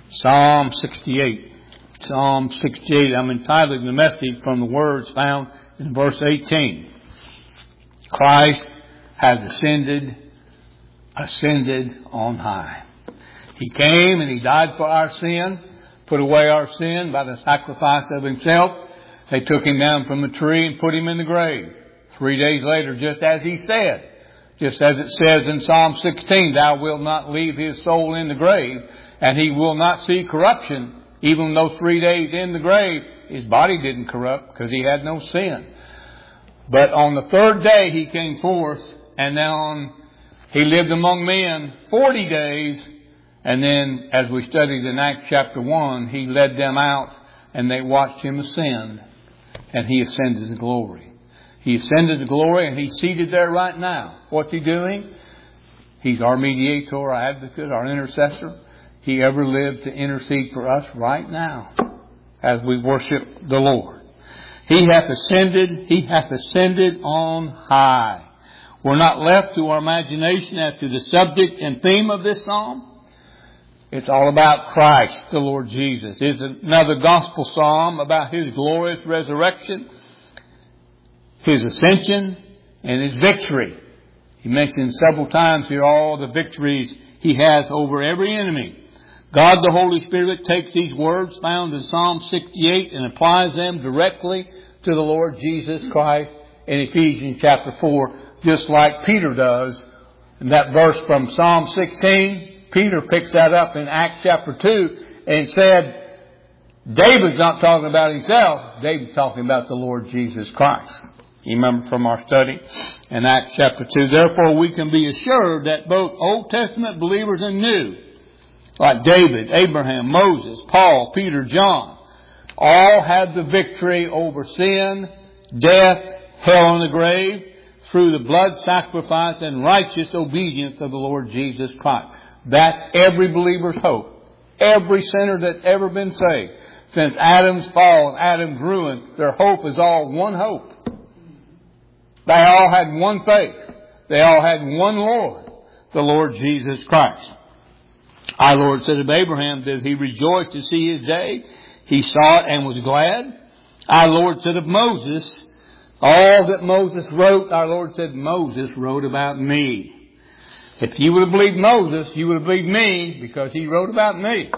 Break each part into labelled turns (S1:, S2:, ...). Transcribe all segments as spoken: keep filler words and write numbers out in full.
S1: Psalm sixty-eight. Psalm sixty-eight. I'm entitling the message from the words found in verse eighteen. Christ has ascended, ascended on high. He came and He died for our sin, put away our sin by the sacrifice of Himself. They took Him down from the tree and put Him in the grave. Three days later, just as He said, just as it says in Psalm sixteen, Thou wilt not leave His soul in the grave, and He will not see corruption. Even though three days in the grave, His body didn't corrupt because He had no sin. But on the third day He came forth, and then He lived among men forty days. And then, as we studied in Acts chapter one, He led them out and they watched Him ascend. And He ascended to glory. He ascended to glory and He's seated there right now. What's He doing? He's our mediator, our advocate, our intercessor. He ever lived to intercede for us right now as we worship the Lord. He hath ascended, He hath ascended on high. We're not left to our imagination as to the subject and theme of this psalm. It's all about Christ, the Lord Jesus. It's another gospel psalm about His glorious resurrection, His ascension, and His victory. He mentions several times here all the victories He has over every enemy. God the Holy Spirit takes these words found in Psalm sixty-eight and applies them directly to the Lord Jesus Christ in Ephesians chapter four, just like Peter does. In that verse from Psalm sixteen, Peter picks that up in Acts chapter two and said, David's not talking about himself. David's talking about the Lord Jesus Christ. You remember from our study in Acts chapter two. Therefore we can be assured that both Old Testament believers and New, like David, Abraham, Moses, Paul, Peter, John, all had the victory over sin, death, hell, and the grave through the blood sacrifice and righteous obedience of the Lord Jesus Christ. That's every believer's hope. Every sinner that's ever been saved. Since Adam's fall and Adam's ruin, their hope is all one hope. They all had one faith. They all had one Lord, the Lord Jesus Christ. Our Lord said of Abraham that he rejoiced to see his day. He saw it and was glad. Our Lord said of Moses, all that Moses wrote, our Lord said, Moses wrote about me. If you would have believed Moses, you would have believed me because he wrote about me.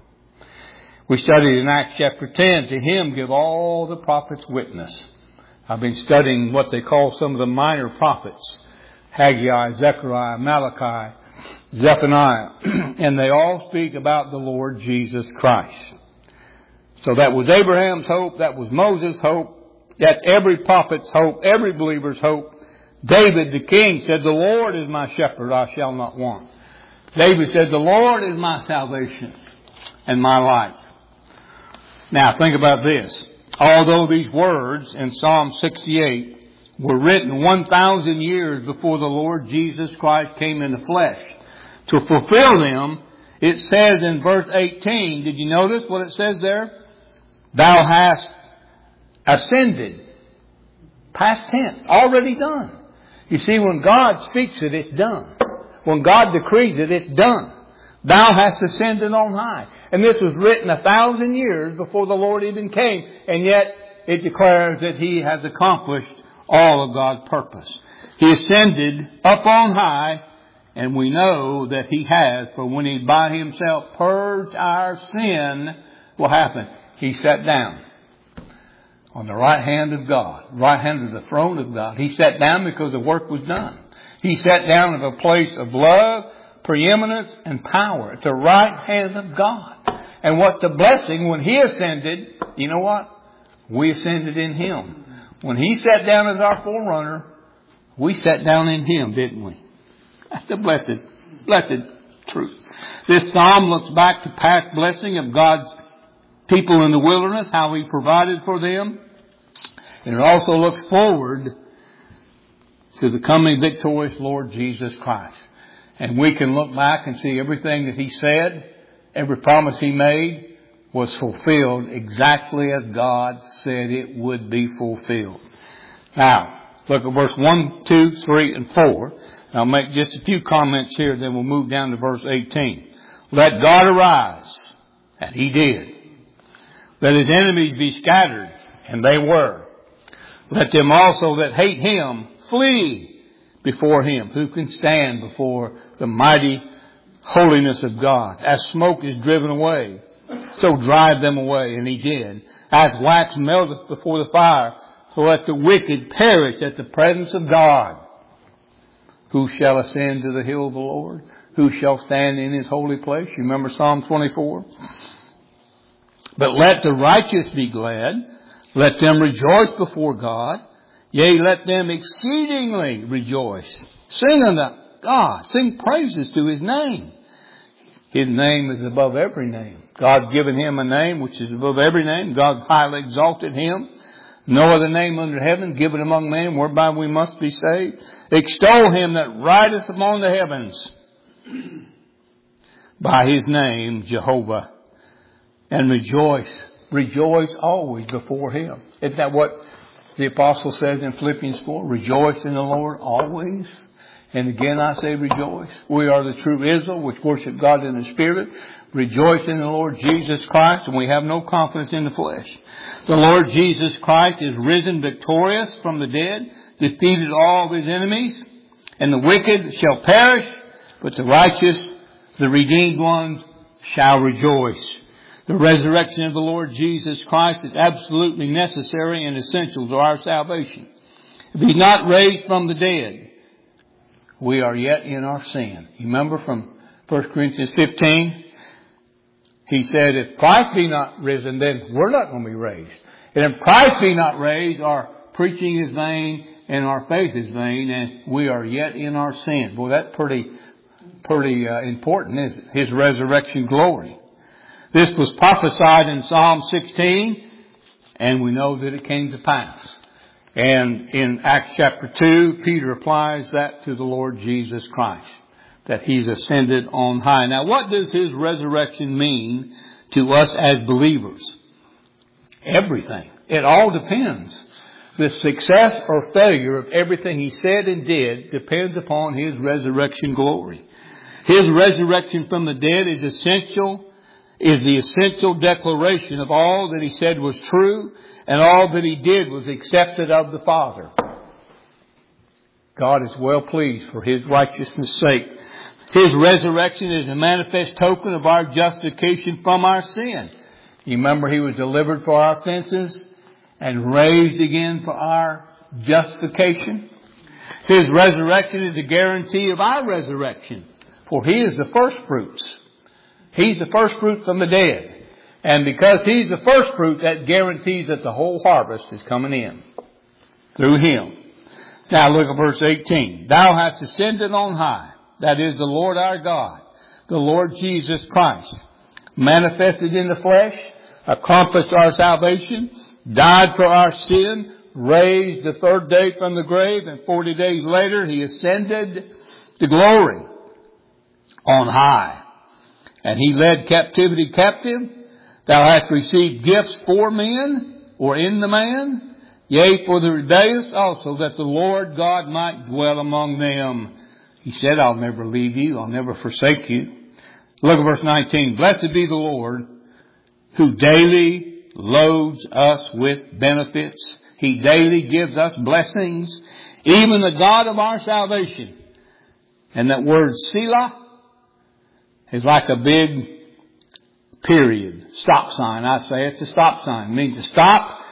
S1: We studied in Acts chapter ten, to him give all the prophets witness. I've been studying what they call some of the minor prophets. Haggai, Zechariah, Malachi, Zephaniah. And they all speak about the Lord Jesus Christ. So that was Abraham's hope. That was Moses' hope. That's every prophet's hope. Every believer's hope. David the king said, the Lord is my shepherd, I shall not want. David said, the Lord is my salvation and my life. Now think about this. Although these words in Psalm sixty-eight were written one thousand years before the Lord Jesus Christ came in the flesh, to fulfill them, it says in verse eighteen, did you notice what it says there? Thou hast ascended. Past tense, already done. You see, when God speaks it, it's done. When God decrees it, it's done. Thou hast ascended on high. And this was written a thousand years before the Lord even came. And yet it declares that He has accomplished all of God's purpose. He ascended up on high, and we know that He has. For when He by Himself purged our sin, what happened? He sat down on the right hand of God, right hand of the throne of God. He sat down because the work was done. He sat down at a place of love, preeminence, and power at the right hand of God. And what's the blessing when He ascended? You know what? We ascended in Him. When He sat down as our forerunner, we sat down in Him, didn't we? That's the blessed, blessed truth. This psalm looks back to past blessing of God's people in the wilderness, how He provided for them. And it also looks forward to the coming victorious Lord Jesus Christ. And we can look back and see everything that He said, every promise He made was fulfilled exactly as God said it would be fulfilled. Now, look at verse one, two, three, and four. I'll make just a few comments here, then we'll move down to verse eighteen. Let God arise. And He did. Let His enemies be scattered, and they were. Let them also that hate Him flee before Him. Who can stand before the mighty holiness of God? As smoke is driven away, so drive them away. And He did. As wax melteth before the fire, so let the wicked perish at the presence of God. Who shall ascend to the hill of the Lord? Who shall stand in His holy place? You remember Psalm twenty-four? But let the righteous be glad. Let them rejoice before God. Yea, let them exceedingly rejoice. Sing unto God. Sing praises to His name. His name is above every name. God's given Him a name which is above every name. God's highly exalted Him. No other name under heaven given among men whereby we must be saved. Extol Him that rideth upon the heavens by His name, Jehovah. And rejoice. Rejoice always before Him. Isn't that what the apostle says in Philippians four? Rejoice in the Lord always. And again I say rejoice. We are the true Israel which worship God in the Spirit. Rejoice in the Lord Jesus Christ, and we have no confidence in the flesh. The Lord Jesus Christ is risen victorious from the dead, defeated all of His enemies, and the wicked shall perish, but the righteous, the redeemed ones, shall rejoice. The resurrection of the Lord Jesus Christ is absolutely necessary and essential to our salvation. If He's not raised from the dead, we are yet in our sin. You remember from First Corinthians fifteen? He said, if Christ be not risen, then we're not going to be raised. And if Christ be not raised, our preaching is vain and our faith is vain, and we are yet in our sin. Boy, that's pretty, pretty uh, important, isn't it? His resurrection glory. This was prophesied in Psalm sixteen, and we know that it came to pass. And in Acts chapter two, Peter applies that to the Lord Jesus Christ, that He's ascended on high. Now, what does His resurrection mean to us as believers? Everything. It all depends. The success or failure of everything He said and did depends upon His resurrection glory. His resurrection from the dead is essential, is the essential declaration of all that He said was true, and all that He did was accepted of the Father. God is well pleased for His righteousness' sake. His resurrection is a manifest token of our justification from our sin. You remember He was delivered for our offenses and raised again for our justification. His resurrection is a guarantee of our resurrection, for He is the first fruits. He's the first fruit from the dead. And because He's the first fruit, that guarantees that the whole harvest is coming in through Him. Now look at verse eighteen. Thou hast ascended on high. That is the Lord our God, the Lord Jesus Christ, manifested in the flesh, accomplished our salvation, died for our sin, raised the third day from the grave, and forty days later He ascended to glory on high. And He led captivity captive. Thou hast received gifts for men, or in the man, yea, for the rebellious also, that the Lord God might dwell among them. He said, I'll never leave you, I'll never forsake you. Look at verse nineteen. Blessed be the Lord, who daily loads us with benefits. He daily gives us blessings, even the God of our salvation. And that word Selah is like a big period, stop sign. I say it's a stop sign. It means to stop,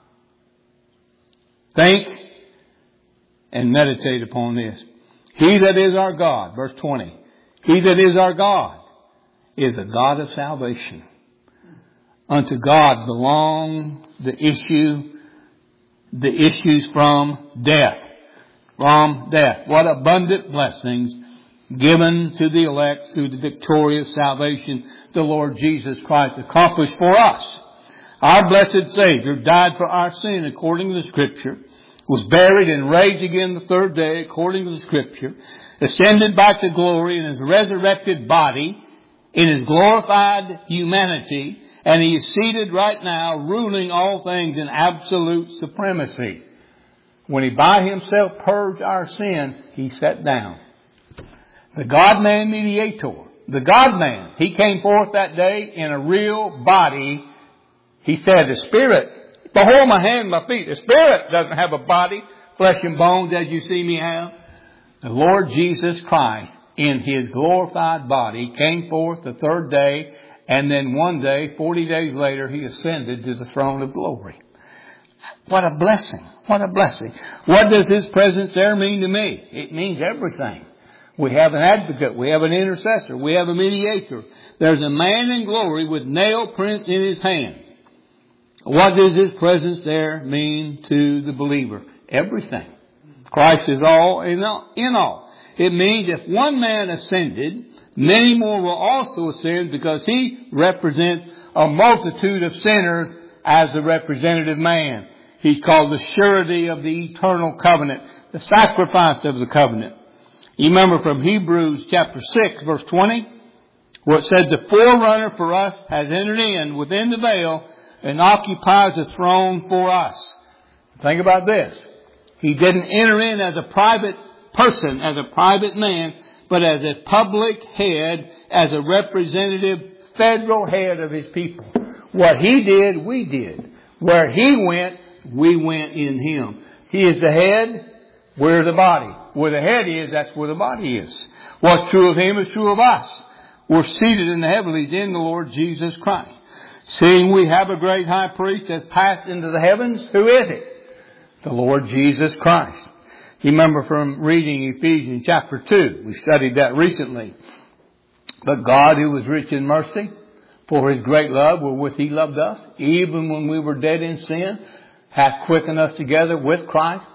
S1: think, and meditate upon this. He that is our God, verse twenty, He that is our God is a God of salvation. Unto God belong the issue, the issues from death. From death. What abundant blessings given to the elect through the victorious salvation the Lord Jesus Christ accomplished for us. Our blessed Savior died for our sin according to the Scripture, was buried and raised again the third day according to the Scripture, ascended back to glory in His resurrected body, in His glorified humanity, and He is seated right now ruling all things in absolute supremacy. When He by Himself purged our sin, He sat down. The God-man mediator the God-man. He came forth that day in a real body. He said, the Spirit, behold my hands and my feet. The Spirit doesn't have a body, flesh and bones as you see me have. The Lord Jesus Christ, in His glorified body, came forth the third day, and then one day, forty days later, He ascended to the throne of glory. What a blessing. What a blessing. What does His presence there mean to me? It means everything. We have an advocate. We have an intercessor. We have a mediator. There's a man in glory with nail prints in His hand. What does His presence there mean to the believer? Everything. Christ is all in all. It means if one man ascended, many more will also ascend, because He represents a multitude of sinners as the representative man. He's called the surety of the eternal covenant, the sacrifice of the covenant. You remember from Hebrews chapter six, verse twenty, where it said, the forerunner for us has entered in within the veil and occupies the throne for us. Think about this. He didn't enter in as a private person, as a private man, but as a public head, as a representative federal head of His people. What He did, we did. Where He went, we went in Him. He is the head, we're the body. Where the head is, that's where the body is. What's true of Him is true of us. We're seated in the heavenlies in the Lord Jesus Christ. Seeing we have a great high priest that's passed into the heavens, who is it? The Lord Jesus Christ. You remember from reading Ephesians chapter two. We studied that recently. But God, who was rich in mercy, for His great love wherewith He loved us, even when we were dead in sin, hath quickened us together with Christ,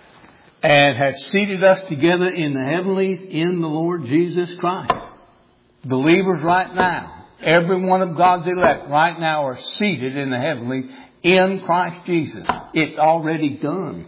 S1: and has seated us together in the heavenlies in the Lord Jesus Christ. Believers right now, every one of God's elect right now are seated in the heavenlies in Christ Jesus. It's already done.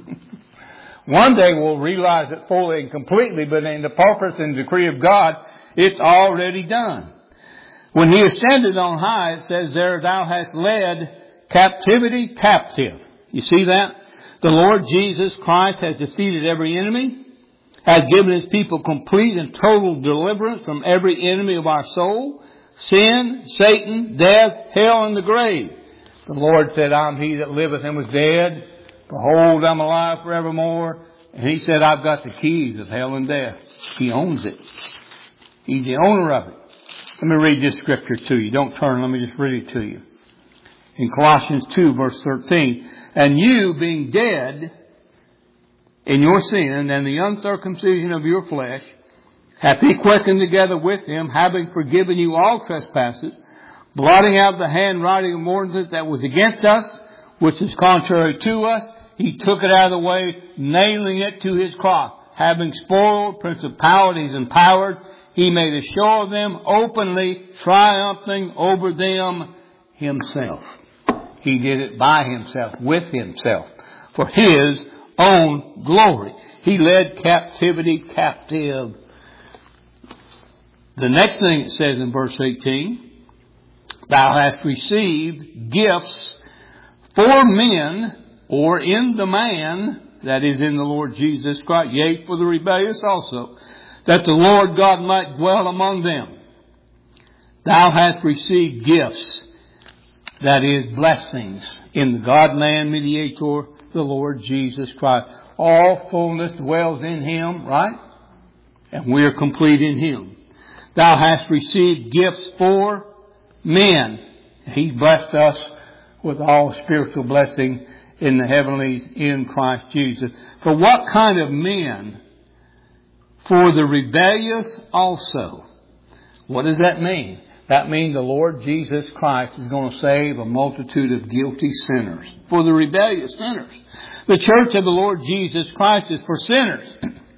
S1: One day we'll realize it fully and completely, but in the purpose and decree of God, it's already done. When He ascended on high, it says there, thou hast led captivity captive. You see that? The Lord Jesus Christ has defeated every enemy, has given His people complete and total deliverance from every enemy of our soul, sin, Satan, death, hell, and the grave. The Lord said, I'm He that liveth and was dead. Behold, I'm alive forevermore. And He said, I've got the keys of hell and death. He owns it. He's the owner of it. Let me read this scripture to you. Don't turn. Let me just read it to you. In Colossians two, verse thirteen. And you, being dead in your sin and the uncircumcision of your flesh, hath He quickened together with Him, having forgiven you all trespasses, blotting out the handwriting of ordinance that was against us, which is contrary to us. He took it out of the way, nailing it to His cross. Having spoiled principalities and powers, He made a show of them, openly triumphing over them Himself. He did it by Himself, with Himself, for His own glory. He led captivity captive. The next thing it says in verse eighteen, thou hast received gifts for men, or in the man, that is in the Lord Jesus Christ, yea, for the rebellious also, that the Lord God might dwell among them. Thou hast received gifts, that is, blessings, in the God-man mediator, the Lord Jesus Christ. All fullness dwells in Him, right? And we are complete in Him. Thou hast received gifts for men. He's blessed us with all spiritual blessing in the heavenlies in Christ Jesus. For what kind of men? For the rebellious also. What does that mean? That means the Lord Jesus Christ is going to save a multitude of guilty sinners. For the rebellious sinners. The church of the Lord Jesus Christ is for sinners.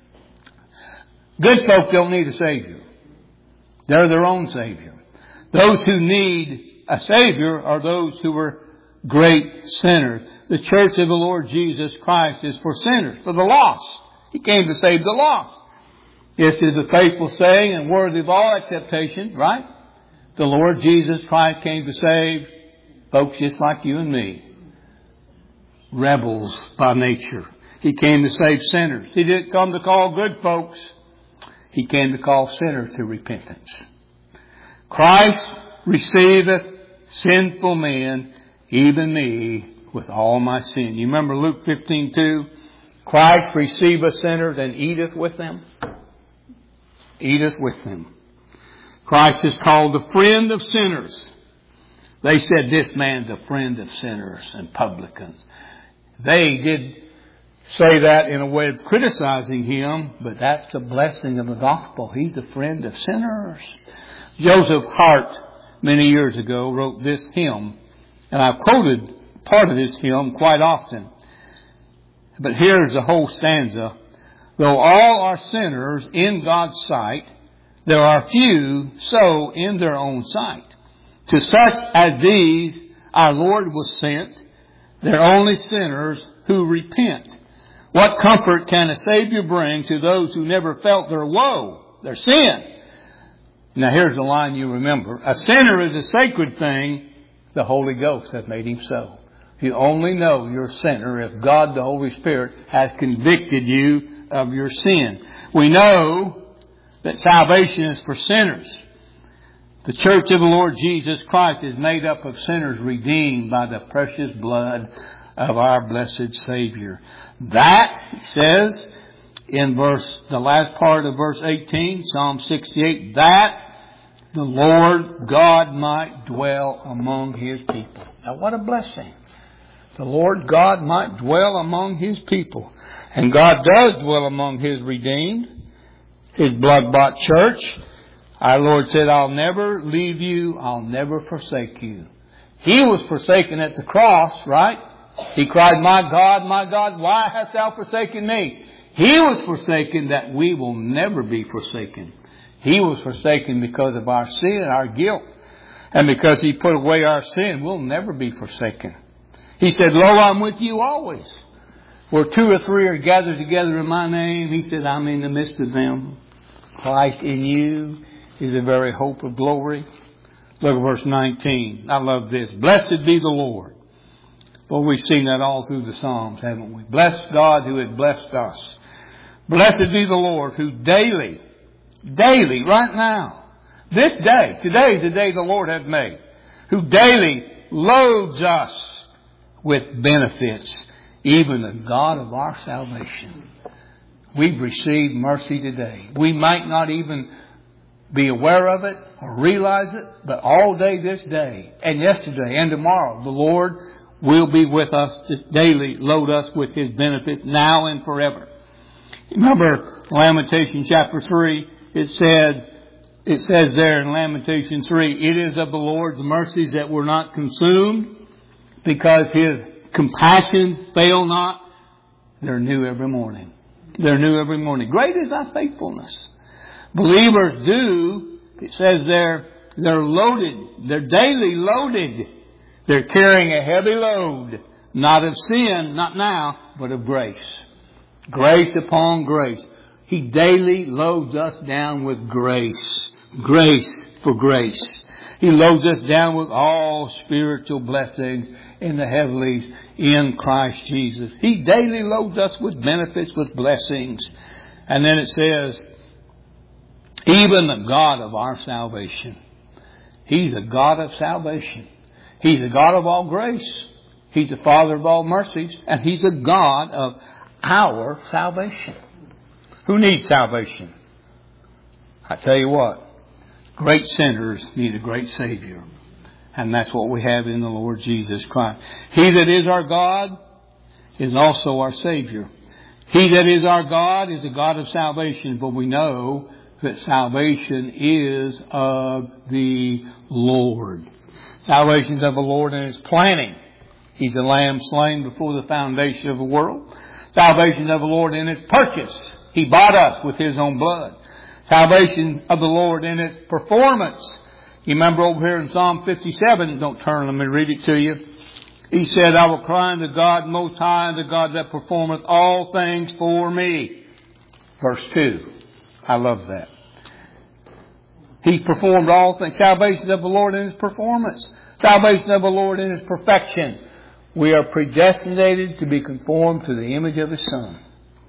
S1: Good folk don't need a Savior. They're their own Savior. Those who need a Savior are those who are great sinners. The church of the Lord Jesus Christ is for sinners, for the lost. He came to save the lost. This is a faithful saying and worthy of all acceptation, right? The Lord Jesus Christ came to save folks just like you and me. Rebels by nature. He came to save sinners. He didn't come to call good folks. He came to call sinners to repentance. Christ receiveth sinful men, even me, with all my sin. You remember Luke fifteen two? Christ receiveth sinners and eateth with them. Eateth with them. Christ is called the friend of sinners. They said this man's a friend of sinners and publicans. They did say that in a way of criticizing him, but that's the blessing of the gospel. He's a friend of sinners. Joseph Hart, many years ago, wrote this hymn, and I've quoted part of this hymn quite often. But here's the whole stanza. Though all are sinners in God's sight, there are few so in their own sight. To such as these our Lord was sent. They're only sinners who repent. What comfort can a Savior bring to those who never felt their woe, their sin? Now here's the line you remember. A sinner is a sacred thing. The Holy Ghost hath made him so. You only know you're a sinner if God, the Holy Spirit, has convicted you of your sin. We know that salvation is for sinners. The church of the Lord Jesus Christ is made up of sinners redeemed by the precious blood of our blessed Savior. That, he says in verse, the last part of verse eighteen, Psalm sixty-eight, that the Lord God might dwell among His people. Now what a blessing. The Lord God might dwell among His people. And God does dwell among His redeemed, His blood-bought church. Our Lord said, I'll never leave you, I'll never forsake you. He was forsaken at the cross, right? He cried, my God, my God, why hast thou forsaken me? He was forsaken that we will never be forsaken. He was forsaken because of our sin, our guilt. And because He put away our sin, we'll never be forsaken. He said, lo, I'm with you always. Where two or three are gathered together in my name, He said, I'm in the midst of them. Christ in you is the very hope of glory. Look at verse nineteen. I love this. Blessed be the Lord. Well, we've seen that all through the Psalms, haven't we? Bless God who has blessed us. Blessed be the Lord who daily, daily, right now, this day, today is the day the Lord hath made, who daily loads us with benefits, even the God of our salvation. We've received mercy today. We might not even be aware of it or realize it, but all day this day and yesterday and tomorrow, the Lord will be with us, just daily load us with His benefits now and forever. Remember Lamentation chapter three, it said, it says there in Lamentation three, it is of the Lord's mercies that we're not consumed, because His compassions fail not. They're new every morning. They're new every morning. Great is thy faithfulness. Believers do, it says there, they're loaded. They're daily loaded. They're carrying a heavy load. Not of sin, not now, but of grace. Grace upon grace. He daily loads us down with grace. Grace for grace. He loads us down with all spiritual blessings in the heavenlies in Christ Jesus. He daily loads us with benefits, with blessings. And then it says, even the God of our salvation. He's the God of salvation. He's the God of all grace. He's the Father of all mercies. And He's the God of our salvation. Who needs salvation? I tell you what. Great sinners need a great Savior. And that's what we have in the Lord Jesus Christ. He that is our God is also our Savior. He that is our God is the God of salvation. But we know that salvation is of the Lord. Salvation is of the Lord and His planning. He's the Lamb slain before the foundation of the world. Salvation is of the Lord in His purchase. He bought us with His own blood. Salvation of the Lord in its performance. You remember over here in Psalm fifty-seven, don't turn, let me read it to you. He said, I will cry unto God most high, the God that performeth all things for me. Verse two. I love that. He's performed all things. Salvation of the Lord in His performance. Salvation of the Lord in His perfection. We are predestinated to be conformed to the image of His Son.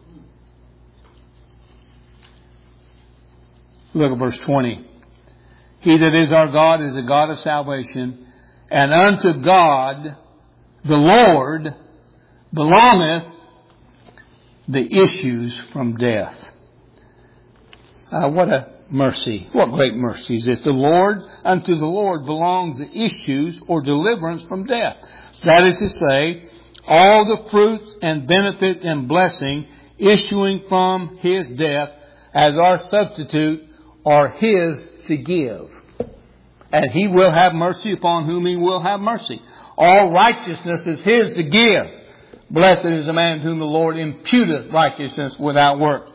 S1: Look at verse twenty. He that is our God is a God of salvation. And unto God, the Lord, belongeth the issues from death. Uh, what a mercy. What great mercy is this. The Lord, unto the Lord belongs the issues or deliverance from death. That is to say, all the fruits and benefit and blessing issuing from His death as our substitute are His to give. And He will have mercy upon whom He will have mercy. All righteousness is His to give. Blessed is the man whom the Lord imputeth righteousness without work.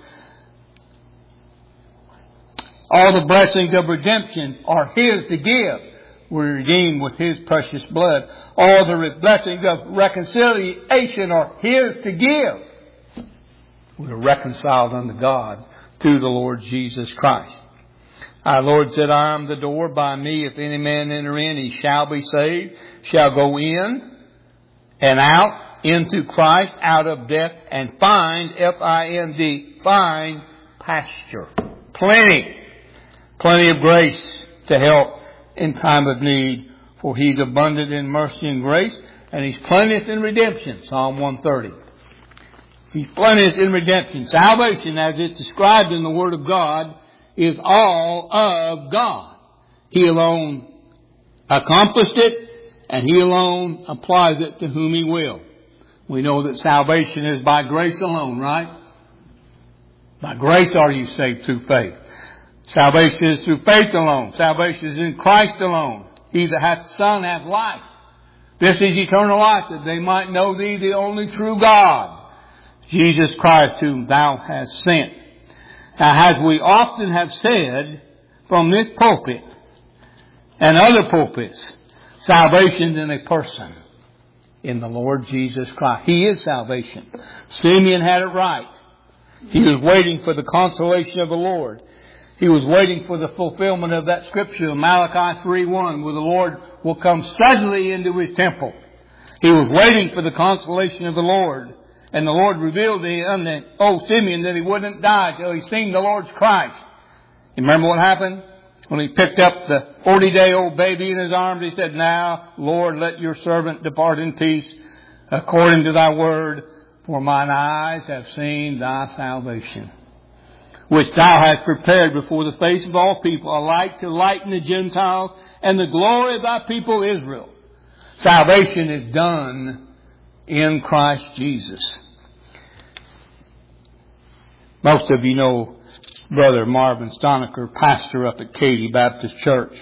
S1: All the blessings of redemption are His to give. We're redeemed with His precious blood. All the blessings of reconciliation are His to give. We're reconciled unto God through the Lord Jesus Christ. Our Lord said, I am the door. By me, if any man enter in, he shall be saved, shall go in and out into Christ, out of death, and find, F I N D, find pasture. Plenty. Plenty of grace to help in time of need. For He's abundant in mercy and grace, and He's plenteous in redemption. Psalm one thirty. He's plenteous in redemption. Salvation, as it's described in the Word of God, is all of God. He alone accomplished it, and He alone applies it to whom He will. We know that salvation is by grace alone, right? By grace are you saved through faith. Salvation is through faith alone. Salvation is in Christ alone. He that hath the Son hath life. This is eternal life, that they might know Thee, the only true God, Jesus Christ, whom Thou hast sent. Now, as we often have said from this pulpit and other pulpits, salvation is in a person, in the Lord Jesus Christ. He is salvation. Simeon had it right. He was waiting for the consolation of the Lord. He was waiting for the fulfillment of that scripture, Malachi three one, where the Lord will come suddenly into His temple. He was waiting for the consolation of the Lord. And the Lord revealed to him, that, oh, Simeon, that he wouldn't die till he seen the Lord's Christ. You remember what happened? When he picked up the forty-day-old baby in his arms, he said, Now, Lord, let your servant depart in peace, according to thy word, for mine eyes have seen thy salvation, which thou hast prepared before the face of all people, a light to lighten the Gentiles, and the glory of thy people Israel. Salvation is done in Christ Jesus. Most of you know Brother Marvin Stonecker, pastor up at Katy Baptist Church.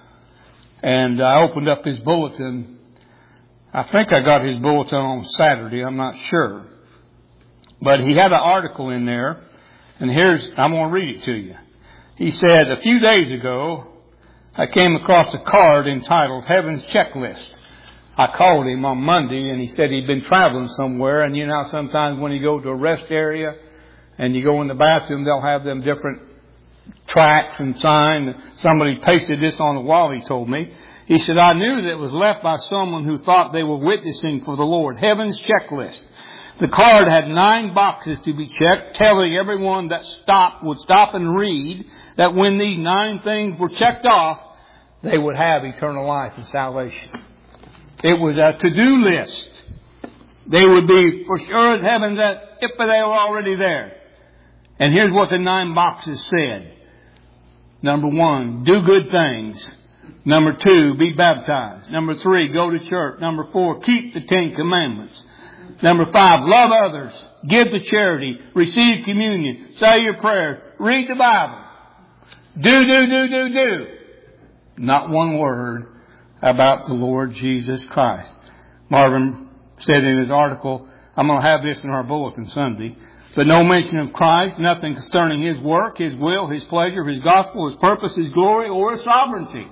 S1: And I opened up his bulletin. I think I got his bulletin on Saturday. I'm not sure. But he had an article in there. And here's, I'm going to read it to you. He said, a few days ago, I came across a card entitled Heaven's Checklist. I called him on Monday, and he said he'd been traveling somewhere. And you know, sometimes when you go to a rest area and you go in the bathroom, they'll have them different tracts and signs. Somebody pasted this on the wall, he told me. He said, I knew that it was left by someone who thought they were witnessing for the Lord. Heaven's Checklist. The card had nine boxes to be checked, telling everyone that stopped would stop and read that when these nine things were checked off, they would have eternal life and salvation. It was a to-do list. They would be for sure as heaven that if they were already there. And here's what the nine boxes said. Number one, do good things. Number two, be baptized. Number three, go to church. Number four, keep the Ten Commandments. Number five, love others. Give to charity. Receive communion. Say your prayers. Read the Bible. Do, do, do, do, do. Not one word about the Lord Jesus Christ. Marvin said in his article, I'm going to have this in our bulletin Sunday, but no mention of Christ, nothing concerning His work, His will, His pleasure, His gospel, His purpose, His glory, or His sovereignty.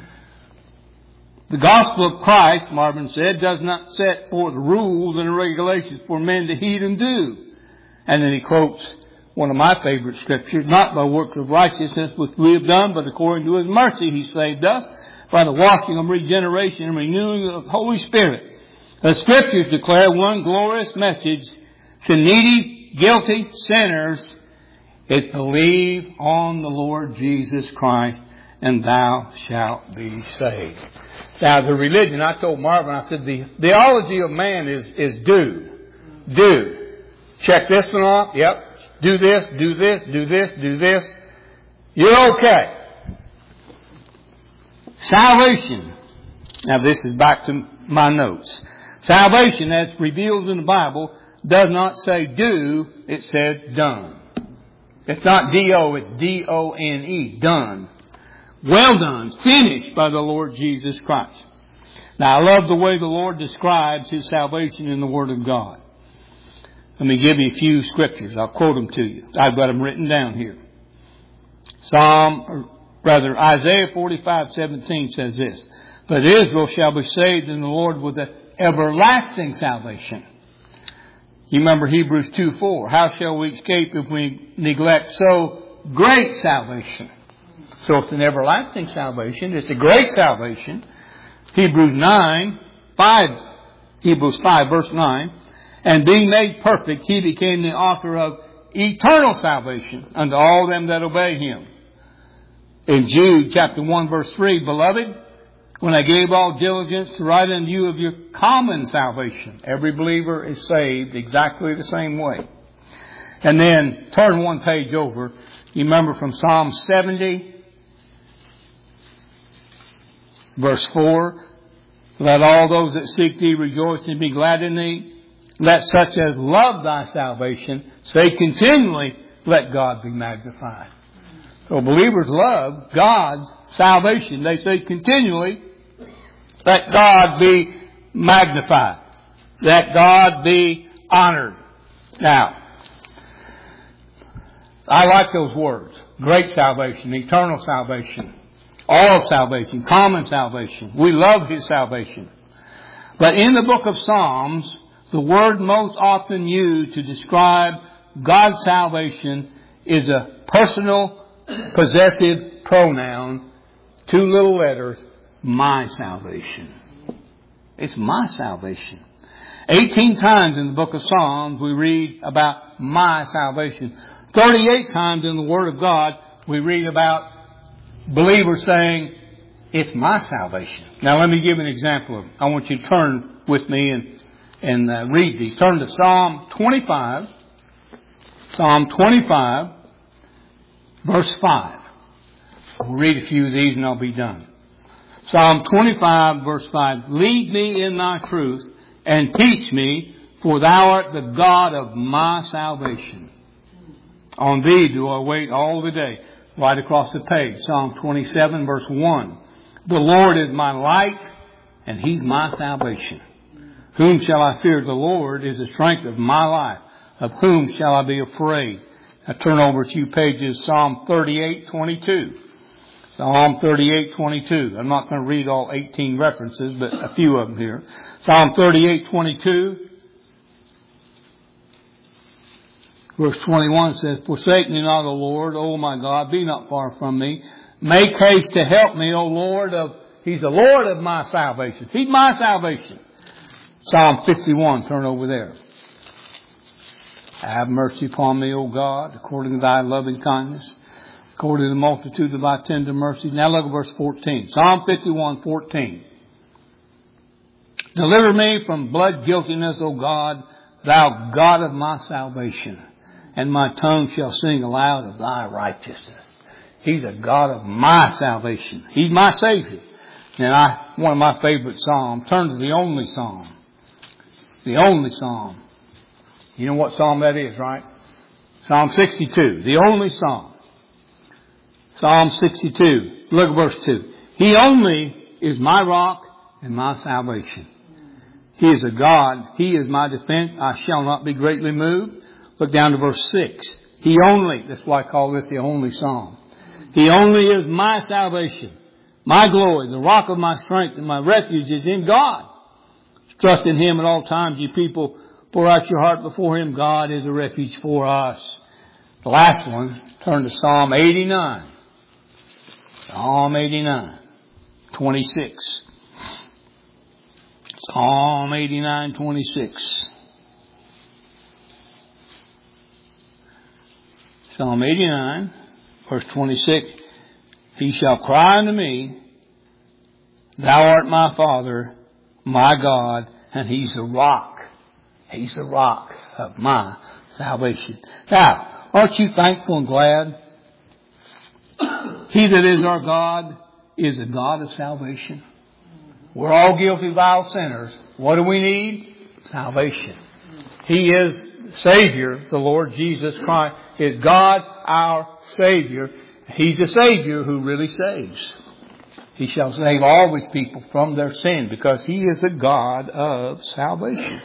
S1: The gospel of Christ, Marvin said, does not set forth rules and regulations for men to heed and do. And then he quotes one of my favorite scriptures, not by works of righteousness which we have done, but according to His mercy He saved us, by the washing of regeneration and renewing of the Holy Spirit. The Scriptures declare one glorious message to needy, guilty sinners is believe on the Lord Jesus Christ and thou shalt be saved. Now, the religion, I told Marvin, I said, the theology of man is, is do. Do. Check this one off. Yep. Do this, do this, do this, do this. You're okay. Salvation. Now, this is back to my notes. Salvation, as revealed in the Bible, does not say do, it says done. It's not D O, it's D O N E, done. Well done, finished by the Lord Jesus Christ. Now, I love the way the Lord describes His salvation in the Word of God. Let me give you a few scriptures. I'll quote them to you. I've got them written down here. Psalm, or rather, Isaiah forty-five seventeen says this, but Israel shall be saved in the Lord with an everlasting salvation. You remember Hebrews two four. How shall we escape if we neglect so great salvation? So it's an everlasting salvation. It's a great salvation. Hebrews nine five. Hebrews five verse nine. And being made perfect, He became the author of eternal salvation unto all them that obey Him. In Jude chapter one verse three, beloved, when I gave all diligence to write unto you of your common salvation. Every believer is saved exactly the same way. And then turn one page over. You remember from Psalm seventy, verse four. Let all those that seek Thee rejoice and be glad in Thee. Let such as love Thy salvation say continually, let God be magnified. So believers love God's salvation. They say continually, let God be magnified. Let God be honored. Now, I like those words. Great salvation, eternal salvation, all salvation, common salvation. We love His salvation. But in the book of Psalms, the word most often used to describe God's salvation is a personal, possessive pronoun, two little letters, my salvation. It's my salvation. eighteen times in the book of Psalms we read about my salvation. thirty-eight times in the Word of God we read about believers saying, it's my salvation. Now let me give an example of it. I want you to turn with me and And uh, read these. Turn to Psalm twenty-five. Psalm twenty-five, verse five. We'll read a few of these and I'll be done. Psalm twenty-five, verse five. Lead me in Thy truth and teach me, for Thou art the God of my salvation. On Thee do I wait all the day. Right across the page. Psalm twenty-seven, verse one. The Lord is my light and He's my salvation. Whom shall I fear? The Lord is the strength of my life. Of whom shall I be afraid? Now turn over a few pages. Psalm thirty-eight twenty-two. Psalm thirty-eight twenty-two. I'm not going to read all eighteen references, but a few of them here. Psalm thirty-eight twenty-two. Verse twenty-one says, forsake me not, O Lord, O my God, be not far from me. Make haste to help me, O Lord. Of He's the Lord of my salvation. He's my salvation. Psalm fifty-one, turn over there. Have mercy upon me, O God, according to Thy loving kindness, according to the multitude of Thy tender mercies. Now look at verse fourteen. Psalm fifty-one, fourteen. Deliver me from blood guiltiness, O God, Thou God of my salvation, and my tongue shall sing aloud of Thy righteousness. He's a God of my salvation. He's my Savior. And I, one of my favorite psalms, turn to the only psalm. The only psalm. You know what psalm that is, right? Psalm sixty-two. The only psalm. Psalm sixty-two. Look at verse two. He only is my rock and my salvation. He is a God. He is my defense. I shall not be greatly moved. Look down to verse six. He only, that's why I call this the only psalm. He only is my salvation, my glory, the rock of my strength, and my refuge is in God. Trust in Him at all times, you people. Pour out your heart before Him. God is a refuge for us. The last one, turn to Psalm eighty-nine. Psalm eighty-nine, twenty-six. Psalm eighty-nine, twenty-six. Psalm eighty-nine, verse twenty-six. He shall cry unto me, Thou art my Father, my God, and He's the rock. He's the rock of my salvation. Now, aren't you thankful and glad? He that is our God is a God of salvation. We're all guilty, vile sinners. What do we need? Salvation. He is Savior, the Lord Jesus Christ, is God our Savior. He's a Savior who really saves. He shall save all His people from their sin because He is a God of salvation.